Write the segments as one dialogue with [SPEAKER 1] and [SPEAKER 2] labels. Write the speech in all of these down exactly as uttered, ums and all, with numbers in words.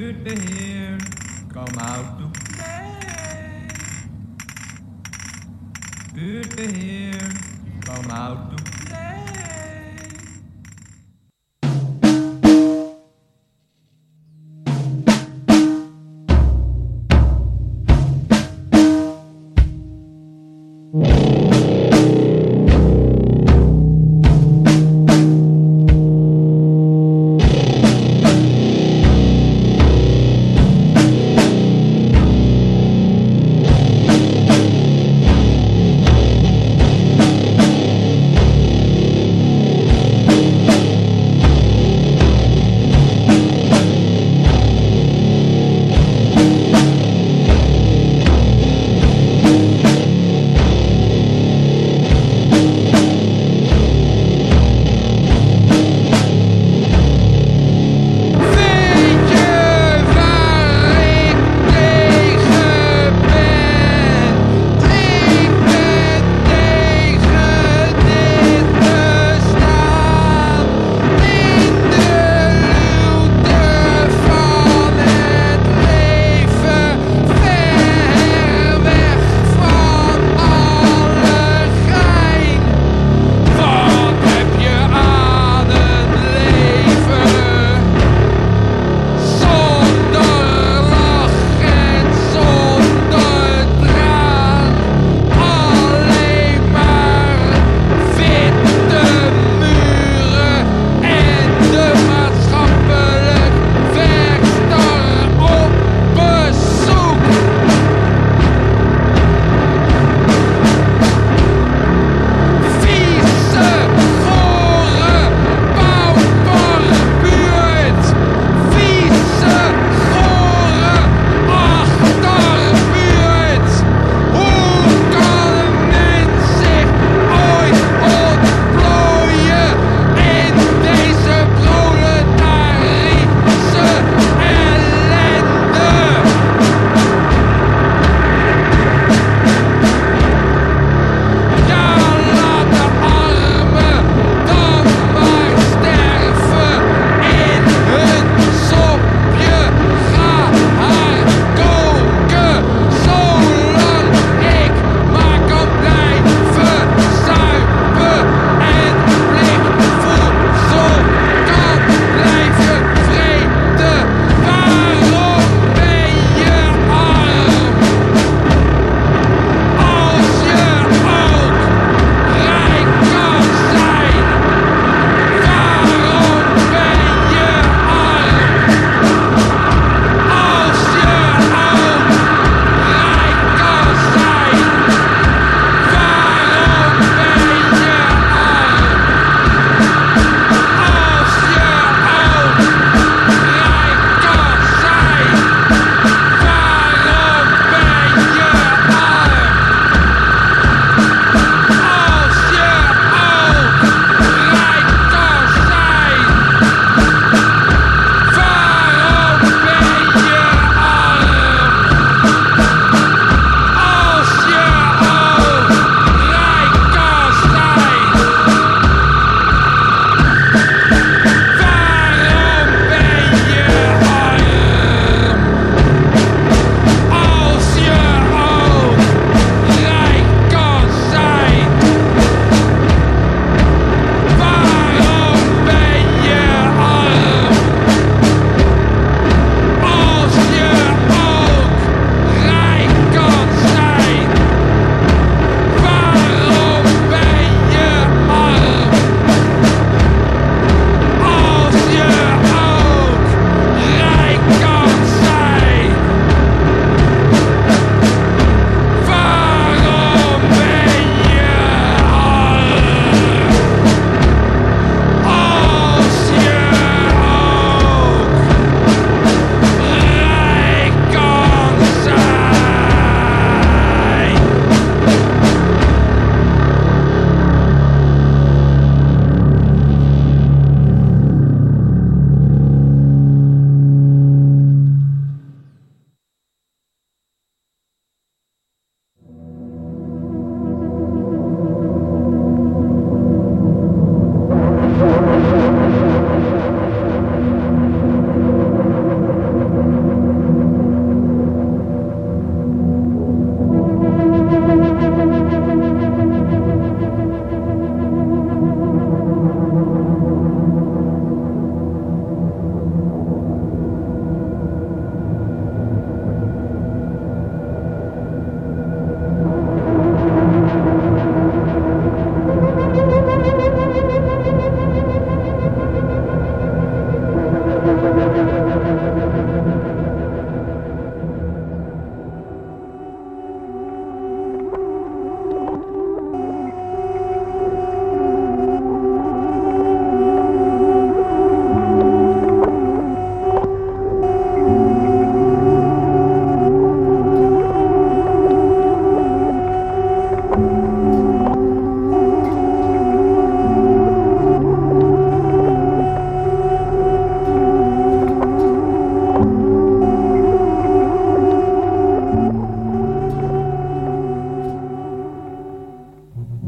[SPEAKER 1] Buurtbeheer, come out to play. Buurtbeheer, come out to play.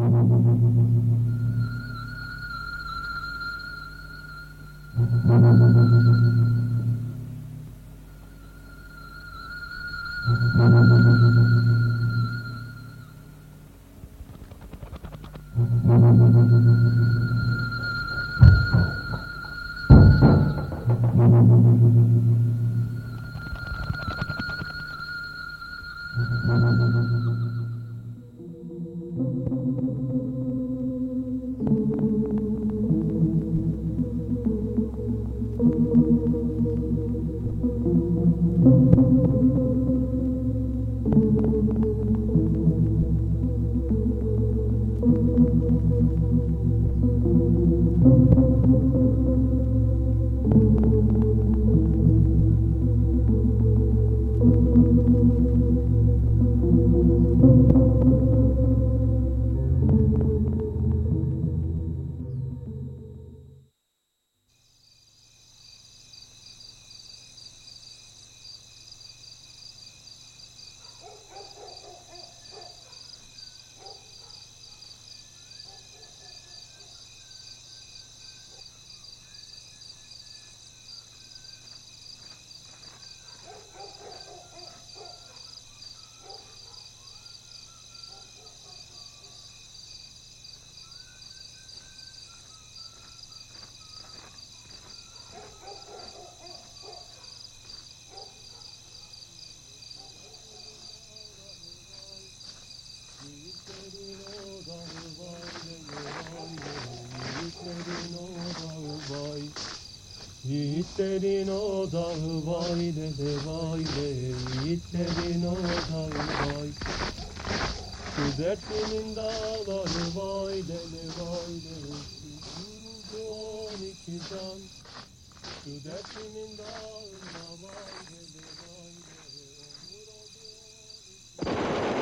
[SPEAKER 2] Yiğitlerin o dağı vay dede vay de, yiğitlerin o dağı vay. Şu dertlimin dağları vay dede vay de, vuruldu on iki can. Şu dertlimin dağına vay dede vay de, vuruldu on iki can.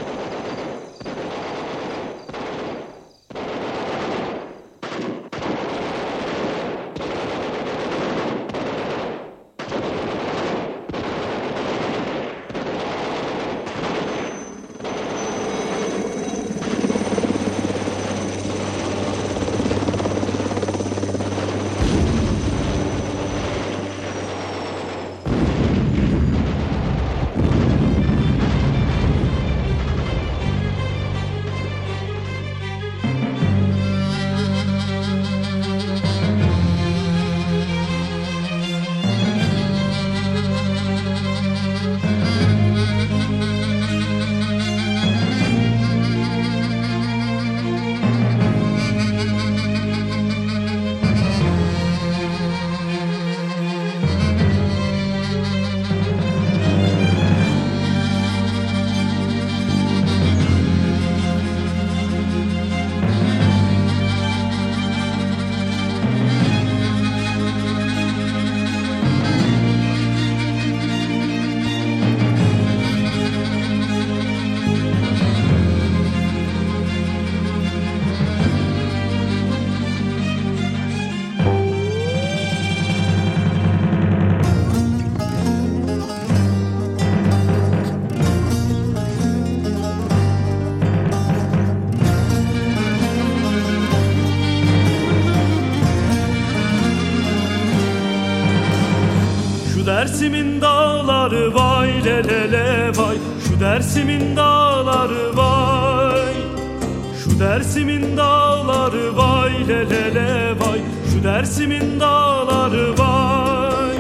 [SPEAKER 3] Dersimin dağları vay lelele vay, şu Dersimin dağları vay. Şu Dersimin dağları vay lelele vay, şu Dersimin dağları vay.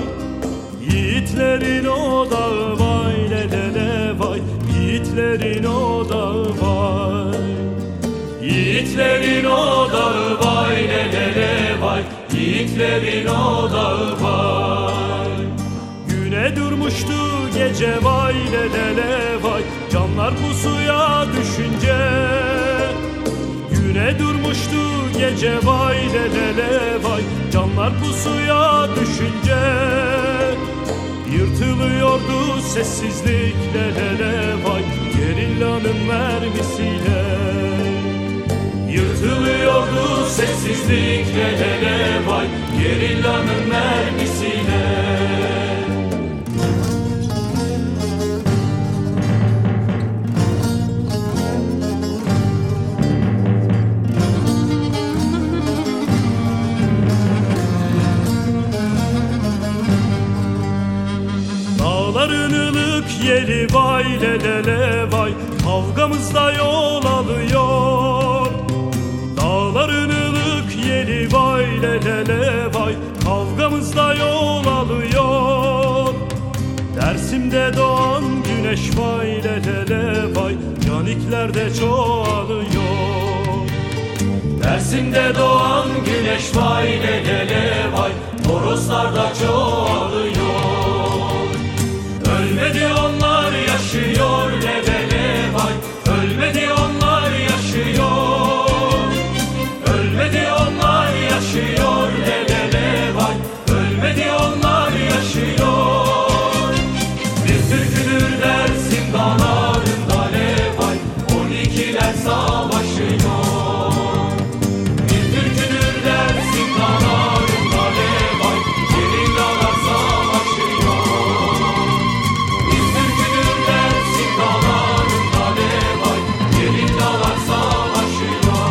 [SPEAKER 3] Yiğitlerin o dağı vay lelele vay, yiğitlerin o dağı vay. Yiğitlerin o dağı vay lelele vay, yiğitlerin o dağı vay. Güne durmuştu gece vay lelele vay, canlar pusuya düşünce. Güne durmuştu gece vay lelele vay, canlar pusuya düşünce. Yırtılıyordu sessizlik lelele vay, gerillanın mermisiyle. Yırtılıyordu sessizlik lelele vay, gerillanın mermisiyle. yeli vay lelele vay, kavgamızda yol alıyor. Dağların ılık yeli vay lelele vay, kavgamızda yol alıyor. Dersimde doğan güneş vay lelele vay, caniklerde çoğalıyor. Dersimde doğan güneş vay lelele vay, toroslarda çoğalıyor. Ölmedi onlar yaşıyor lelele vay, ölmedi onlar yaşıyor. Ölmedi onlar yaşıyor lelele vay, ölmedi onlar yaşıyor. Bir türküdür Dersim dağlarında levay, on ikiler savaşıyor. Bir türküdür Dersim dağlarında levay, gerillalar savaşıyor. Bir türküdür Dersim dağlarında levay, gerillalar savaşıyor.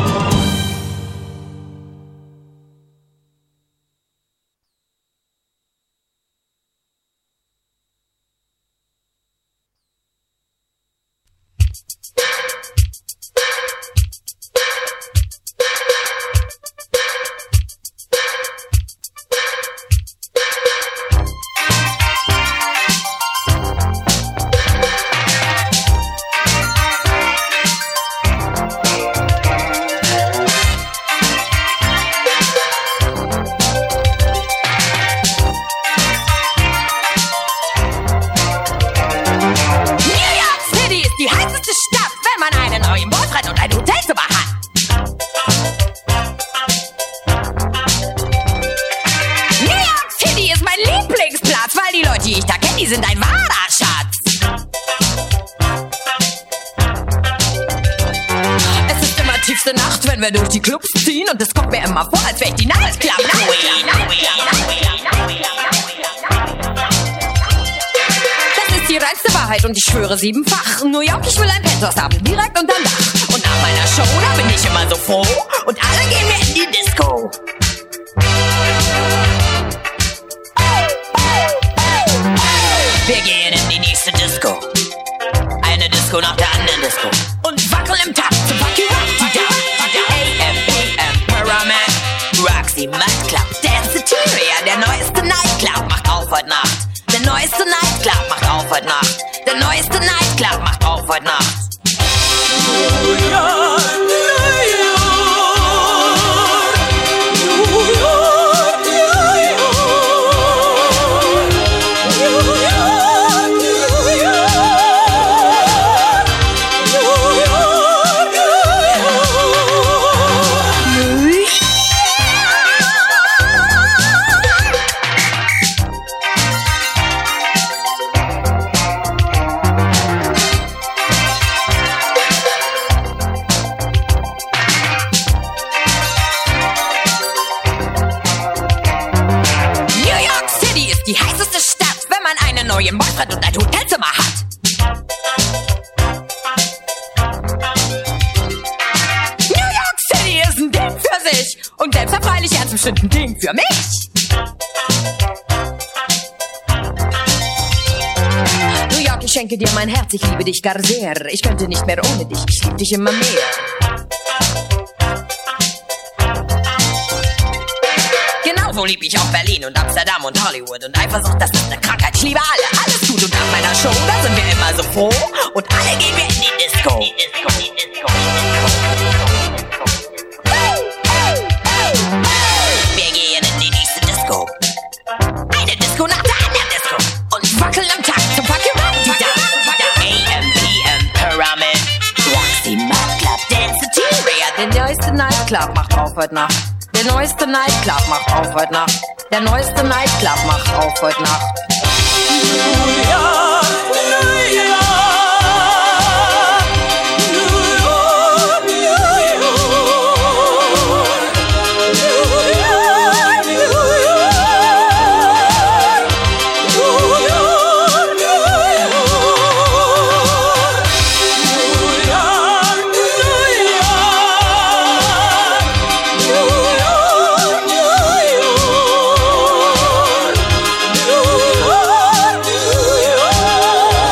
[SPEAKER 4] Die sind ein wahrer Schatz. Es ist immer tiefste Nacht, wenn wir durch die Clubs ziehen, und es kommt mir immer vor, als wäre ich die Nightclub Queen. Das ist die reinste Wahrheit und ich schwöre siebenfach. New York, ich will ein Penthouse haben, direkt unterm Dach. Und nach meiner Show, da bin ich immer so froh, und alle gehen mir in die Disco. Wir gehen in die nächste Disco. Eine Disco nach der anderen Disco. Und wackeln im Takt zum Fucky Rocky Dub. A M P M Pyramid, Roxy Nightclub, Danceteria, der neueste Nightclub macht auf heute Nacht. Der neueste Nightclub macht auf heute Nacht. Der neueste Nightclub macht auf heute Nacht. New York, New York. Neuen Boyfriend und ein Hotelzimmer hat. New York City ist ein Ding für sich und selbst ein freilich ernst bestimmt ein Ding für mich. New York, ich schenke dir mein Herz, ich liebe dich gar sehr. Ich könnte nicht mehr ohne dich, ich liebe dich immer mehr. So lieb ich auch Berlin und Amsterdam und Hollywood und Eifersucht, das ist eine Krankheit, ich liebe alle, alles gut und nach meiner Show, da sind wir immer so froh und alle gehen wir in die Disco. Die Disco, die Disco, die Disco. Wir gehen in die nächste Disco. Eine Disco nach der anderen Disco und wackeln am Takt zum Fucky Rocky Dub. A M P M Pyramid, Roxy Nightclub, Danceteria, der neueste Nightclub macht auf heute Nacht. Der neueste Nightclub macht auf heute Nacht. Der neueste Nightclub macht auf heute Nacht. New York, New York, New York, New York, New York, New York, New York, New York.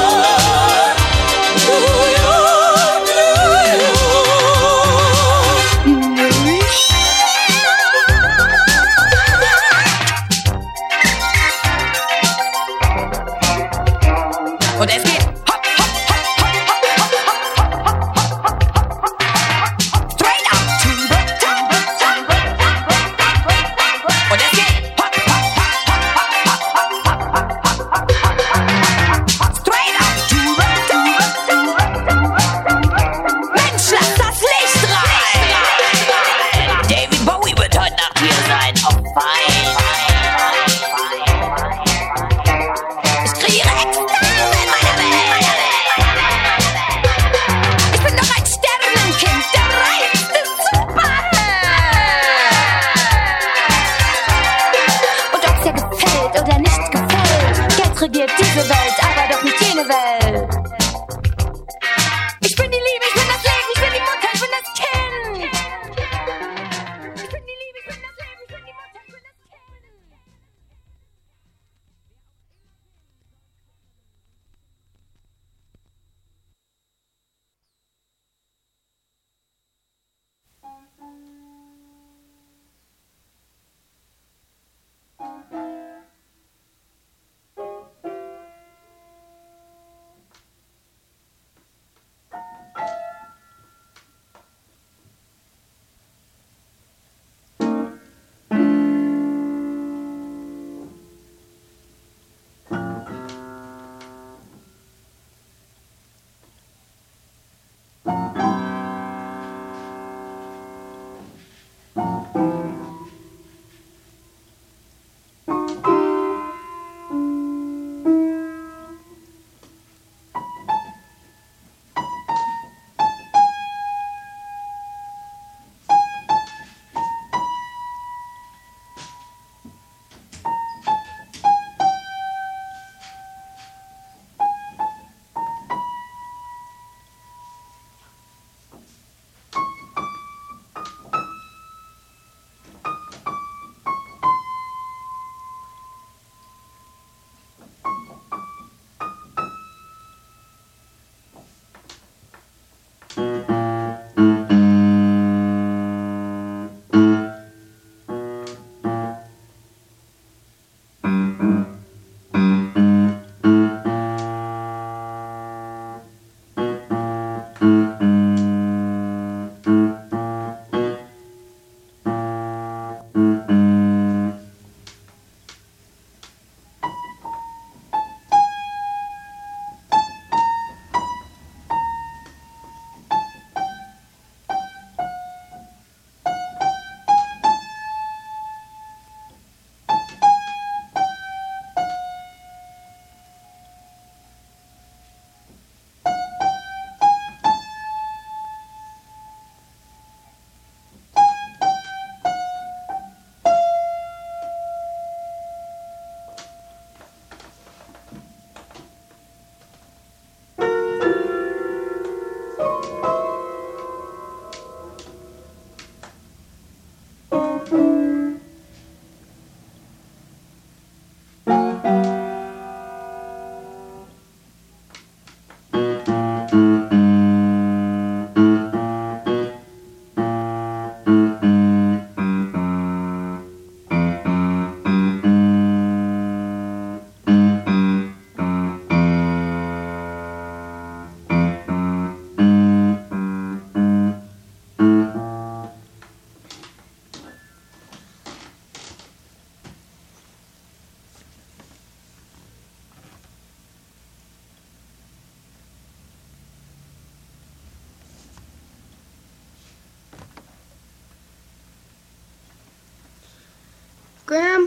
[SPEAKER 5] Graham,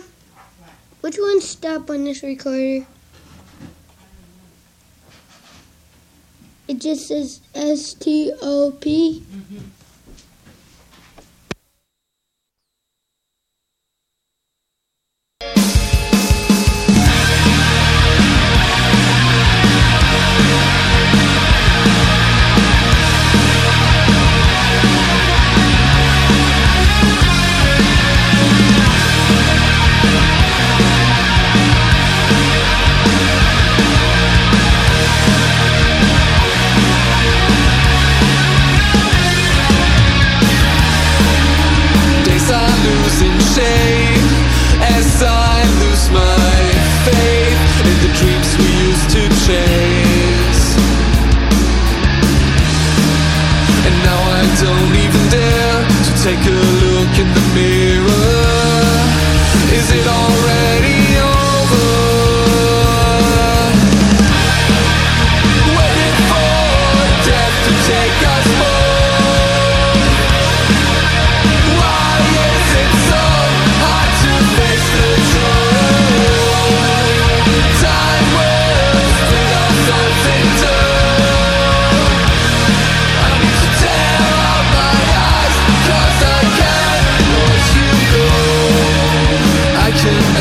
[SPEAKER 5] which one's stop on this recorder? It just says S T O P. Mm-hmm.
[SPEAKER 6] Take a look in the mirror. Is it already over? Waiting for death to take us home. Why is it so hard to face the truth? Time will split our souls in two. I need to tear out my eyes, 'cause I can't watch you go. I can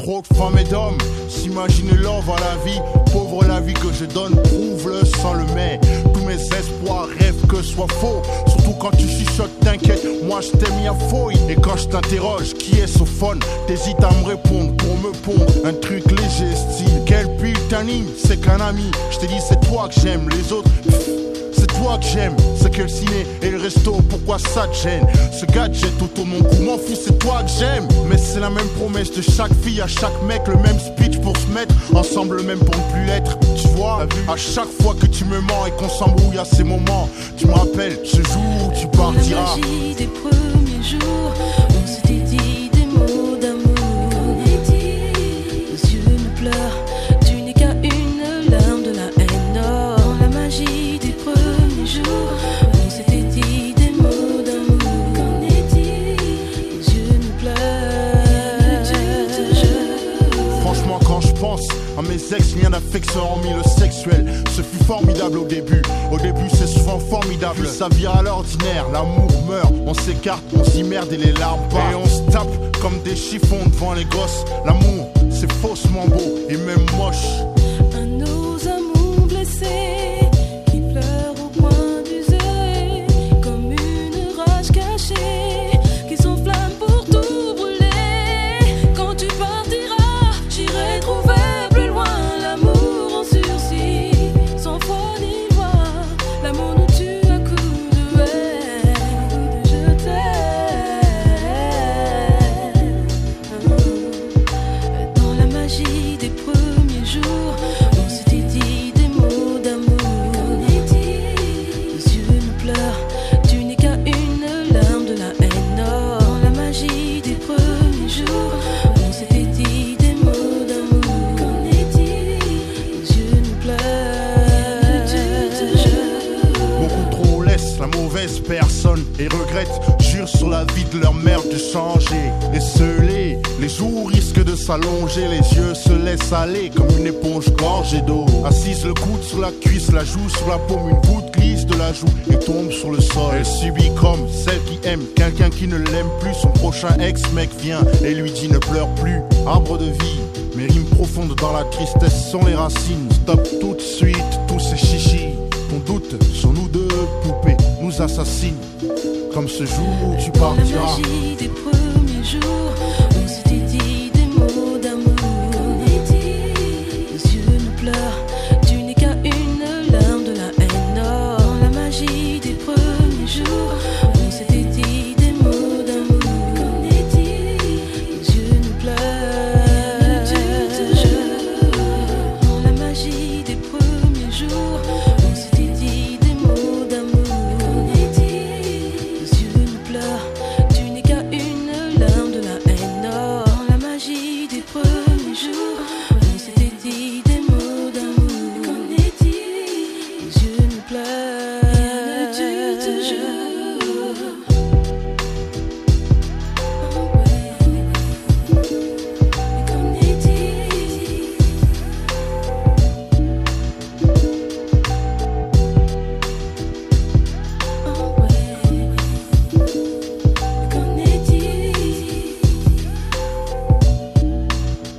[SPEAKER 7] Trop de femmes et d'hommes s'imaginent love à la vie. Pauvre la vie que je donne, prouve-le sans le mais. Tous mes espoirs rêvent que ce soit faux. Surtout quand tu chuchotes, t'inquiète, moi je t'ai mis à fouille. Et quand je t'interroge, qui est ce phone, t'hésites à me répondre pour me pondre un truc léger style. Quel putain c'est qu'un ami. Je t'ai dit c'est toi que j'aime, les autres pff, c'est toi que j'aime. C'est que le ciné et le resto, pourquoi ça te gêne? Ce gadget autour de mon cou, m'en fous, c'est toi que j'aime. Mais c'est la même promesse de chaque fille à chaque mec, le même speech pour se mettre ensemble, même pour ne plus l'être. Tu vois, à chaque fois que tu me mens et qu'on s'embrouille à ces moments, tu me rappelles ce jour où tu partiras.
[SPEAKER 8] La magie des premiers jours, on s'était dit des mots d'amour. On est dit, nos yeux ne pleurent, tu n'es qu'à une larme de la haine. Dans la magie des premiers jours, on s'était dit des mots d'amour. On est dit, nos yeux ne pleurent,
[SPEAKER 7] franchement quand je pense à mes ex, rien d'affection hormis le sexuel. Ce fut formidable au début. Au début c'est souvent formidable. Puis ça vire à l'ordinaire, l'amour meurt. On s'écarte, on s'immerde et les larmes partent. Et on se tape comme des chiffons devant les gosses. L'amour c'est faussement beau et même moche.
[SPEAKER 8] à nos amours blessés qui pleurent au coin d'user comme une rage cachée qui s'enflamme pour tout brûler. Quand tu partiras, j'irai trouver plus loin l'amour en sursis, sans foi ni loi. L'amour nous tue à coups de haine, coup de je t'aime. Dans la magie des premiers jours, on s'était dit des mots d'amour. On est dit, nos yeux nous pleurent, tu n'es qu'à une larme de la haine. Dans la magie des premiers jours, on s'était dit des mots d'amour. On est dit, nos yeux nous pleurent.
[SPEAKER 7] Beaucoup trop laissent la mauvaise personne et regrettent, jurent sur la vie de leur mère de changer. Et scellés, les jours risquent de s'allonger, les yeux se laissent aller comme une éponge gorgée d'eau. Assise le coude sur la cuisse, la joue sur la paume, une goutte glisse de la joue et tombe sur le sol. Elle subit comme celle qui aime quelqu'un qui ne l'aime plus. Son prochain ex-mec vient et lui dit ne pleure plus. Arbre de vie, mes rimes profondes dans la tristesse sont les racines. Stop tout de suite tous ces chichis. Ton doute sur nous deux poupées nous assassine. Comme ce jour où tu
[SPEAKER 8] Dans la
[SPEAKER 7] partiras.
[SPEAKER 8] magie des premiers jours, on s'était dit des mots d'amour. On est dit, nos yeux nous pleurent, tu n'es qu'à une larme de la haine. Dans la magie des premiers jours, on s'était dit des mots d'amour. On est dit, nos yeux nous pleurent. Dans la magie des premiers jours, on s'était dit des mots d'amour. On est dit, nos yeux nous pleurent, tu n'es qu'à une larme de la haine. Dans la magie des premiers jours, on s'était dit des mots d'amour. On est dit, nos yeux nous pleurent. Rien ne dure toujours. Oh ouais. Mais qu'on est dit. Oh ouais. Mais qu'on est dit.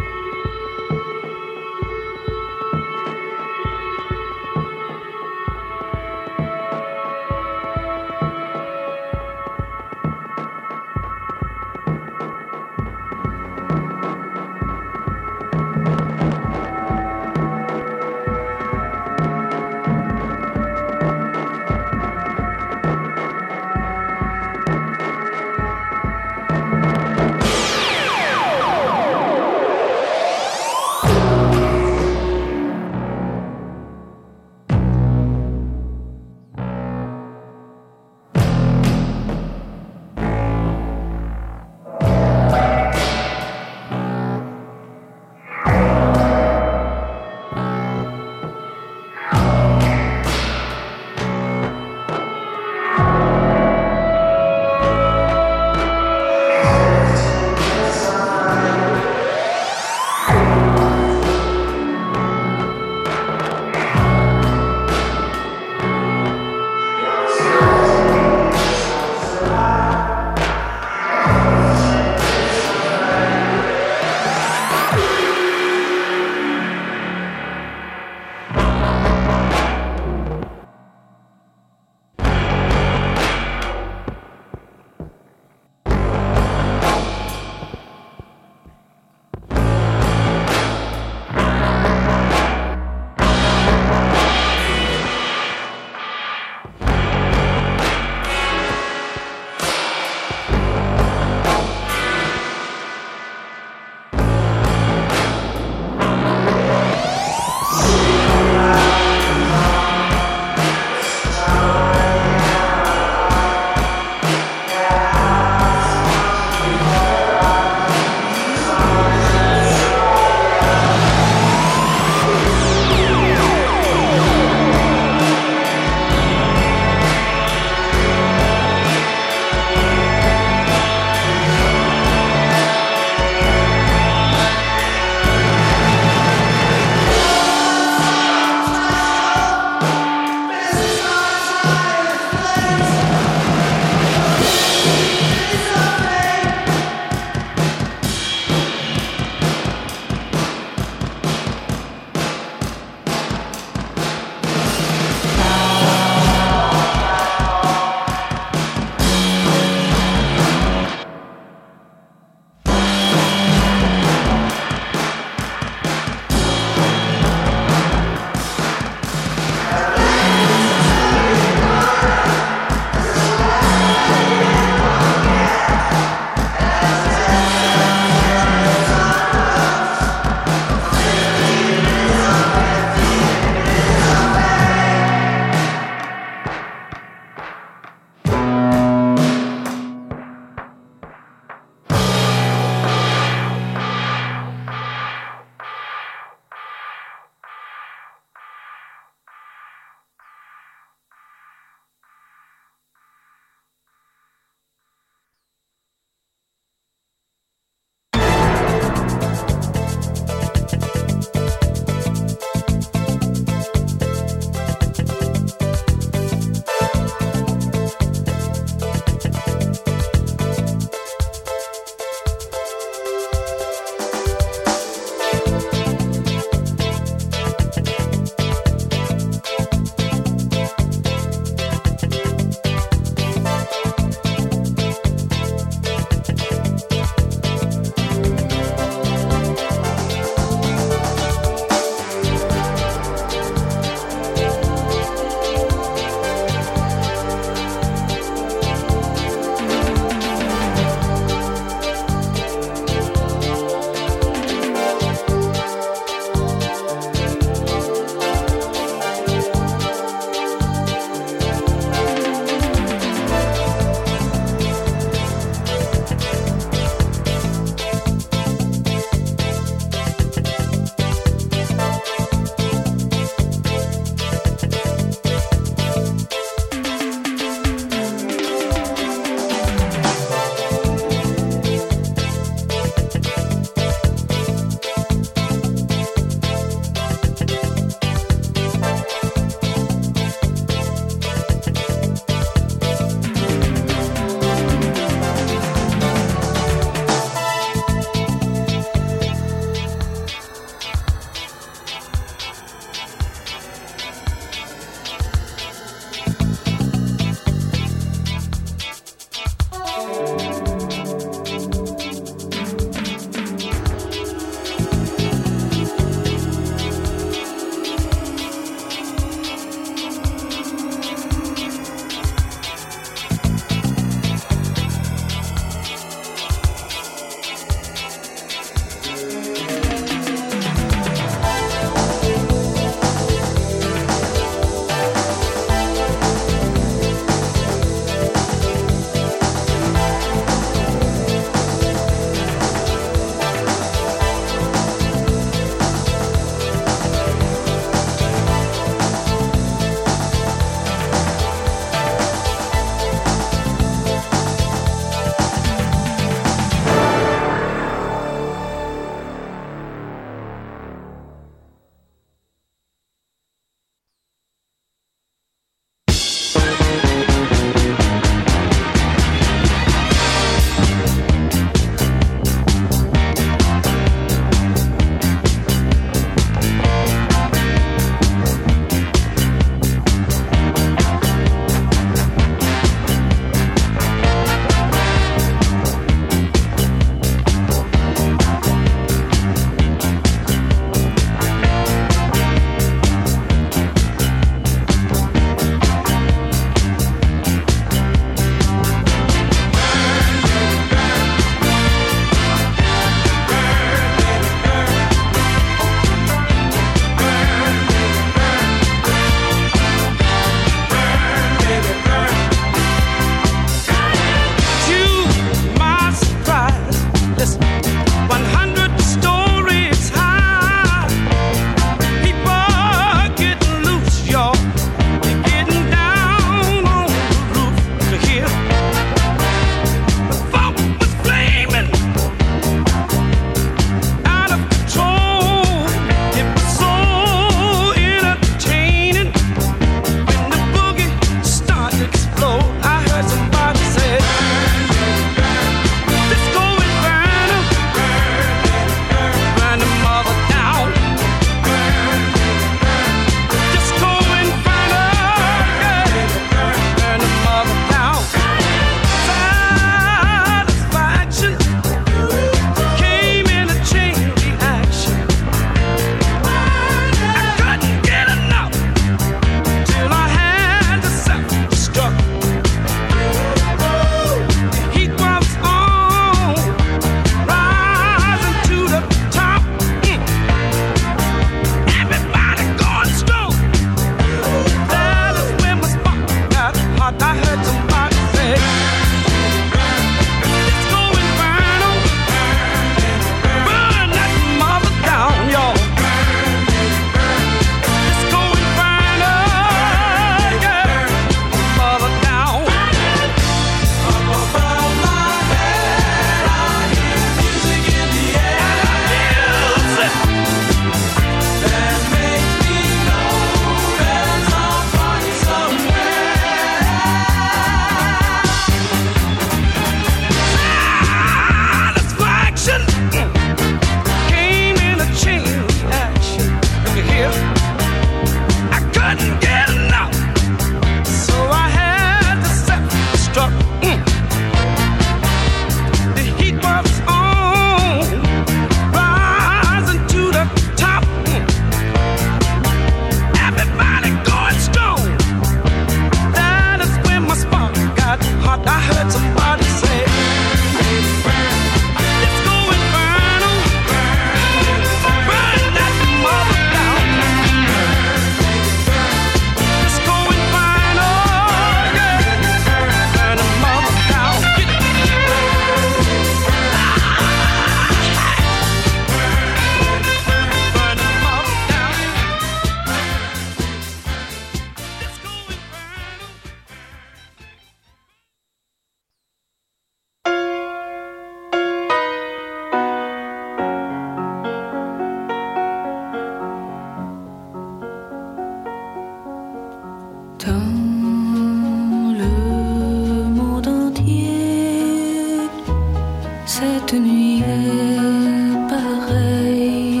[SPEAKER 8] Cette nuit est pareille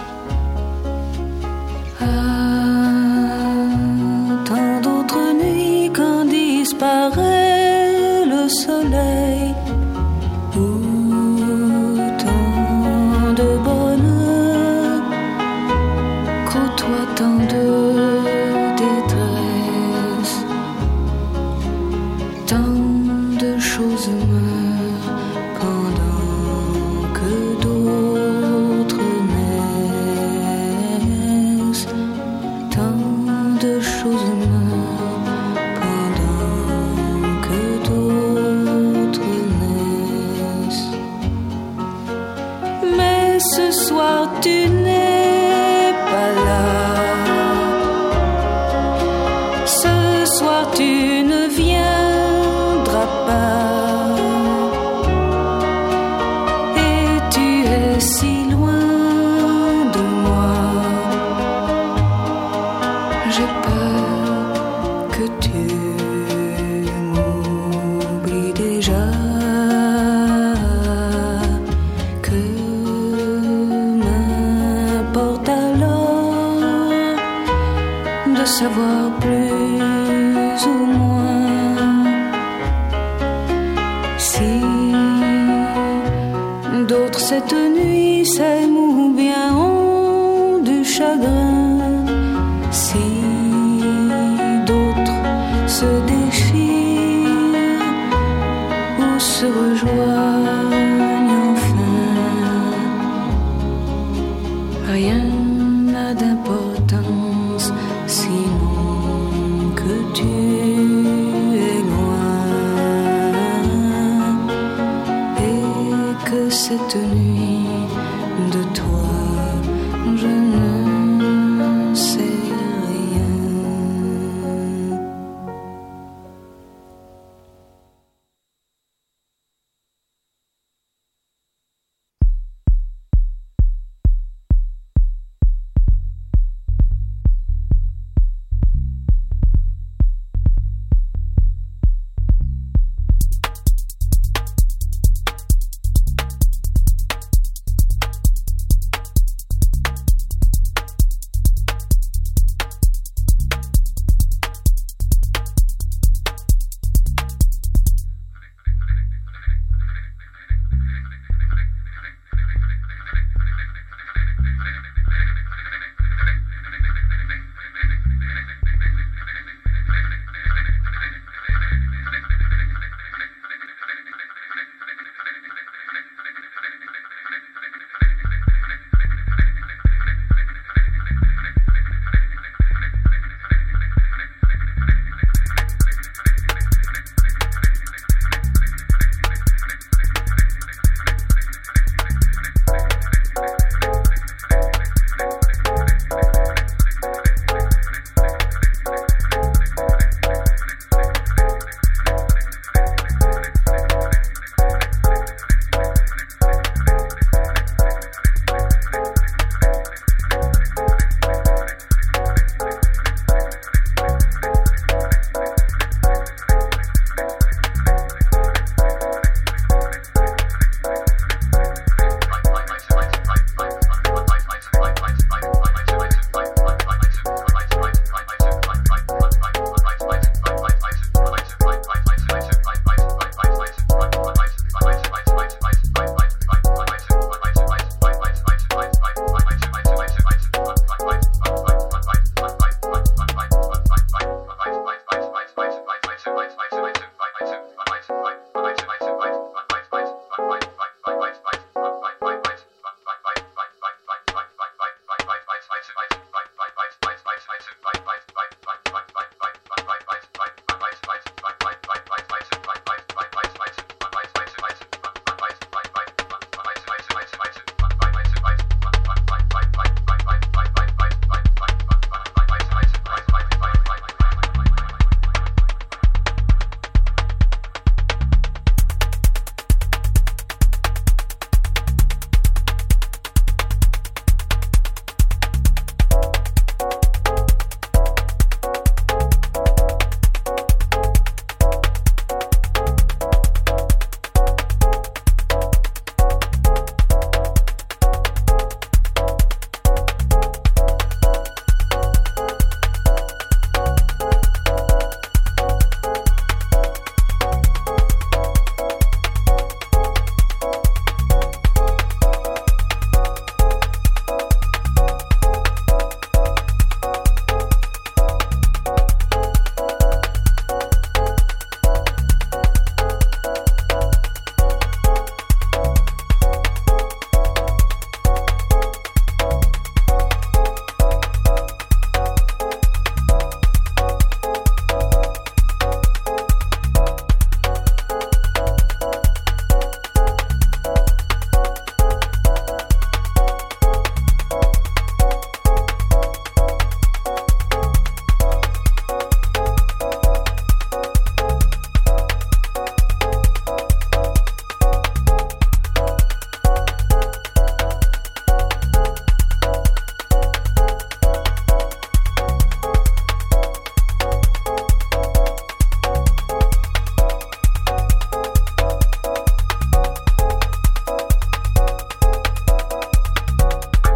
[SPEAKER 8] à tant d'autres nuits quand disparaît le soleil. Où tant de bonheur côtoie tant de détresse, tant de choses meurent pendant que d'autres naissent, tant de choses meurent pendant que d'autres naissent. Mais ce soir tu n'es pas là, ce soir tu ne viendras pas, et tu es si loin de moi. J'ai peur que tu m'oublies déjà, que m'importe alors de savoir plus ou moins si d'autres cette nuit s'aiment ou bien ont du chagrin, si d'autres se déchirent ou se rejoignent enfin. Rien n'a d'importance sinon que tu es loin et que cette nuit de toi